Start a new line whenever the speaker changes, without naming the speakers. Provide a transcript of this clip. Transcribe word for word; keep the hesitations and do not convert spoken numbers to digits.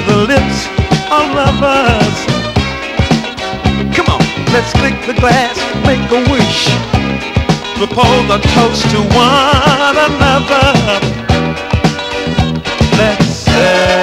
the lips of lovers. Come on, let's click the glass, make a wish, propose a toast to one another. Let's say